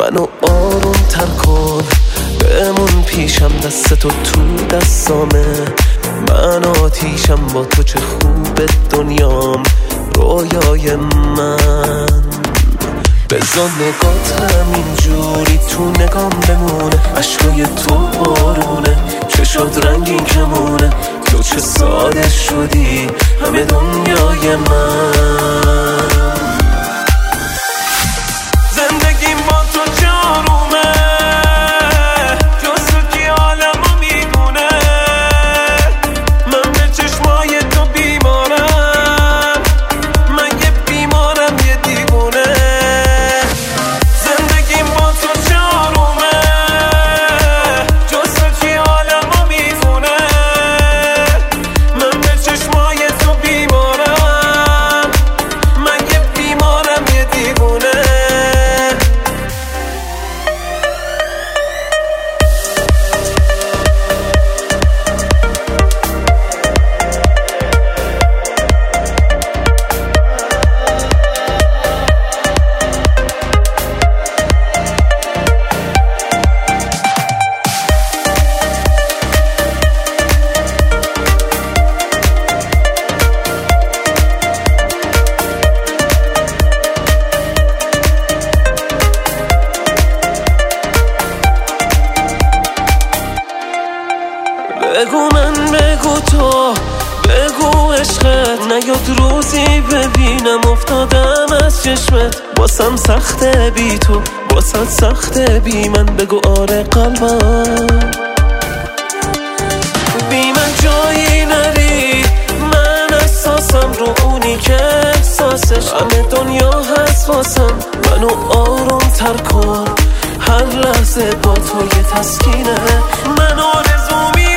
منو آروم تر کن، بمون پیشم، دستتو تو دستامه، من آتیشم با تو، چه خوب دنیام رویای من. بذار نگات همینجوری تو نگام بمونه، عشقای تو بارونه، چشات رنگین کمونه، تو چه ساده شدی همه دنیای من. زندگیم با تو جارومه، جز تو کی عالمو میدونه، من به چشمای تو بیمارم، من یه بیمارم یه دیوونه. زندگیم با تو جارومه، جز تو کی عالمو میدونه، من به چشمای تو بیمارم، من یه بیمارم یه دیوونه. بگو من، بگو تو، بگو عشقت نیاد روزی ببینم افتادم از چشمت. واسم سخته بی تو، واسم سخته بی من، بگو آره قلبم بی من جایی نری. من احساسم رو اونی که احساسش همه دنیا هست واسم، منو آروم تر کن، هر لحظه با تو یه تسکینه، من آرزو